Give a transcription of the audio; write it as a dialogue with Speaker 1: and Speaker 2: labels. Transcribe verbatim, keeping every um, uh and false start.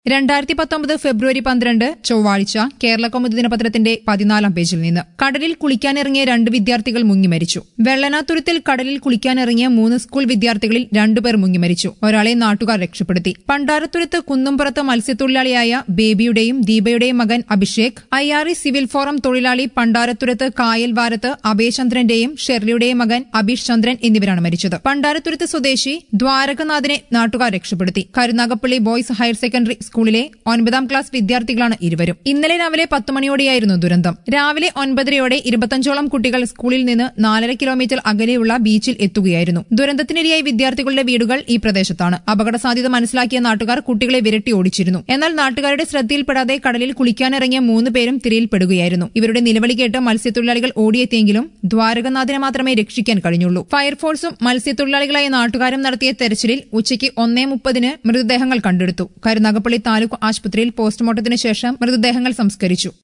Speaker 1: രണ്ടായിരത്തി പത്തൊമ്പത് ഫെബ്രുവരി പന്ത്രണ്ട് ചൊവ്വാഴ്ച കേരളകൗമുദി ദിനപത്രത്തിന്റെ പതിനാലാം പേജിൽ നിന്ന് കടലിൽ കുളിക്കാനിറങ്ങിയ രണ്ട് വിദ്യാർത്ഥികൾ മുങ്ങിമരിച്ചു. വെള്ളനാതുരുത്തിൽ കടലിൽ കുളിക്കാനിറങ്ങിയ മൂന്ന് സ്കൂൾ വിദ്യാർത്ഥികളിൽ രണ്ടുപേർ മുങ്ങിമരിച്ചു. ഒരാളെ നാട്ടുകാർ രക്ഷപ്പെടുത്തി. പണ്ടാരത്തുരുത്ത് കുന്നുംപുറത്ത് മത്സ്യത്തൊഴിലാളിയായ ബേബിയുടെയും ദീപയുടെയും മകൻ Abhishek, I R E civil forum തൊഴിലാളി പണ്ടാരത്തുരുത്ത് കായൽവാരത്ത് അഭയചന്ദ്രന്റെയും ഷെർലിയുടെയും മകൻ അബീഷ് ചന്ദ്രൻ എന്നിവരാണ് മരിച്ചത്. പണ്ടാരത്തുരുത്ത് സ്വദേശി ദ്വാരകനാഥിനെ നാട്ടുകാർ രക്ഷപ്പെടുത്തി. കരുനാഗപ്പള്ളി ബോയ്സ് ഹയർ സെക്കൻഡറി സ്കൂളിലെ ഒൻപതാം ക്ലാസ് വിദ്യാർത്ഥികളാണ് ഇരുവരും. ഇന്നലെ രാവിലെ പത്ത് മണിയോടെയായിരുന്നു ദുരന്തം. രാവിലെ ഒൻപതരയോടെ ഇരുപത്തഞ്ചോളം കുട്ടികൾ സ്കൂളിൽ നിന്ന് നാലര കിലോമീറ്റർ അകലെയുള്ള ബീച്ചിൽ എത്തുകയായിരുന്നു. ദുരന്തത്തിനിരയായി വിദ്യാർത്ഥികളുടെ വീടുകൾ ഈ പ്രദേശത്താണ്. അപകട സാധ്യത മനസ്സിലാക്കിയ നാട്ടുകാർ കുട്ടികളെ വിരട്ടി ഓടിച്ചിരുന്നു. എന്നാൽ നാട്ടുകാരുടെ ശ്രദ്ധയിൽപ്പെടാതെ കടലിൽ കുളിക്കാനിറങ്ങിയ മൂന്ന് പേരും തിരയിൽപ്പെടുകയായിരുന്നു. ഇവരുടെ നിലവിളി കേട്ട് മത്സ്യത്തൊഴിലാളികൾ ഓടിയെത്തിയെങ്കിലും ദ്വാരകനാഥിനെ മാത്രമേ രക്ഷിക്കാൻ കഴിഞ്ഞുള്ളൂ. ഫയർഫോഴ്സും മത്സ്യത്തൊഴിലാളികളായ നാട്ടുകാരും നടത്തിയ തെരച്ചിലിൽ ഉച്ചയ്ക്ക് ഒന്നേ മുപ്പതിന് മൃതദേഹങ്ങൾ കണ്ടെടുത്തു. കരുനാഗപ്പള്ളി താലൂക്ക് ആശുപത്രിയിൽ പോസ്റ്റ്മോർട്ടത്തിന് ശേഷം മൃതദേഹങ്ങൾ സംസ്കരിച്ചു.